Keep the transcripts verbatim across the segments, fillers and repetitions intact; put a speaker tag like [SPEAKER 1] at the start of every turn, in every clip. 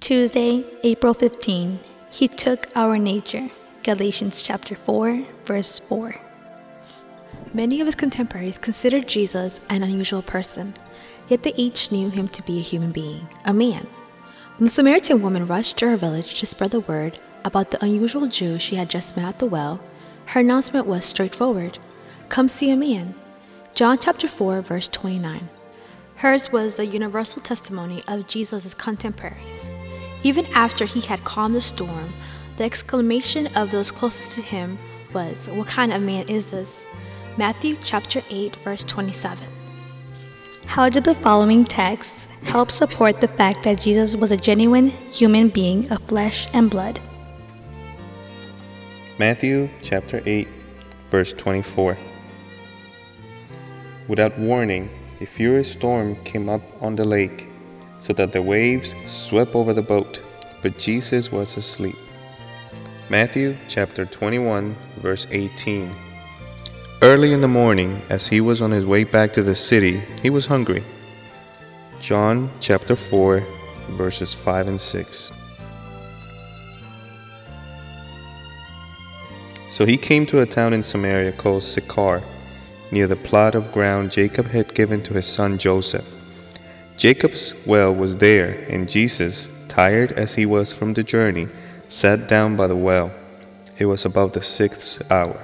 [SPEAKER 1] Tuesday, April fifteenth, He took our nature. Galatians chapter four, verse four.
[SPEAKER 2] Many of his contemporaries considered Jesus an unusual person, yet they each knew him to be a human being, a man. When the Samaritan woman rushed to her village to spread the word about the unusual Jew she had just met at the well, her announcement was straightforward: "Come see a man." John chapter four, verse twenty-nine. Hers was the universal testimony of Jesus' contemporaries. Even after he had calmed the storm, the exclamation of those closest to him was, "What kind of man is this?" Matthew chapter eight, verse twenty-seven.
[SPEAKER 1] How do the following texts help support the fact that Jesus was a genuine human being of flesh and blood?
[SPEAKER 3] Matthew chapter eight, verse twenty-four. Without warning, a furious storm came up on the lake, so that the waves swept over the boat, but Jesus was asleep. Matthew chapter twenty-one, verse eighteen. Early in the morning, as he was on his way back to the city, he was hungry. John chapter four, verses five and six. So he came to a town in Samaria called Sychar, near the plot of ground Jacob had given to his son Joseph. Jacob's well was there, and Jesus, tired as he was from the journey, sat down by the well. It was about the sixth hour.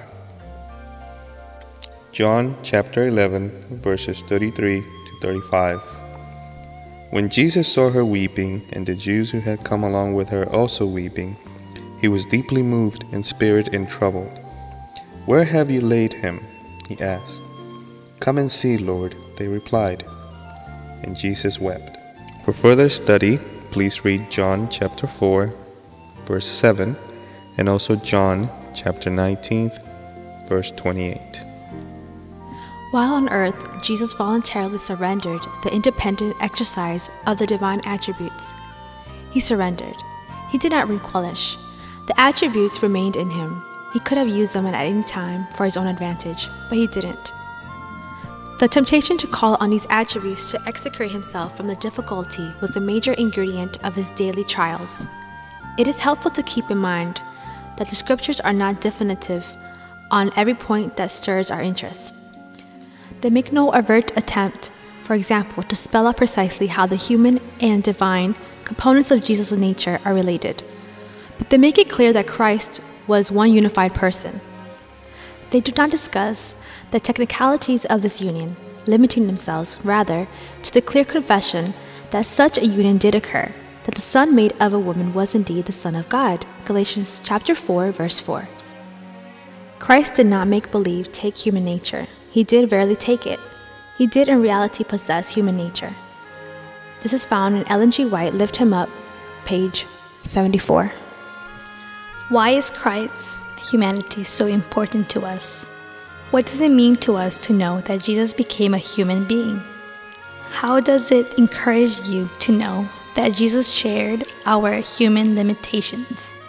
[SPEAKER 3] John chapter eleven, verses thirty-three to thirty-five. When Jesus saw her weeping, and the Jews who had come along with her also weeping, he was deeply moved in spirit and troubled. "Where have you laid him?" he asked. "Come and see, Lord," they replied. And Jesus wept. For further study, please read John chapter four, verse seven, and also John chapter nineteen, verse twenty-eight.
[SPEAKER 2] While on earth, Jesus voluntarily surrendered the independent exercise of the divine attributes. He surrendered. He did not relinquish. The attributes remained in him. He could have used them at any time for his own advantage, but he didn't. The temptation to call on these attributes to extricate himself from the difficulty was a major ingredient of his daily trials. It is helpful to keep in mind that the scriptures are not definitive on every point that stirs our interest. They make no overt attempt, for example, to spell out precisely how the human and divine components of Jesus' nature are related. But they make it clear that Christ was one unified person. They do not discuss the technicalities of this union, limiting themselves, rather, to the clear confession that such a union did occur, that the Son made of a woman was indeed the Son of God. Galatians chapter four, verse four. Christ did not make believe take human nature. He did verily take it. He did in reality possess human nature. This is found in Ellen G. White, Lift Him Up, page seventy-four.
[SPEAKER 1] Why is Christ's humanity so important to us? What does it mean to us to know that Jesus became a human being? How does it encourage you to know that Jesus shared our human limitations?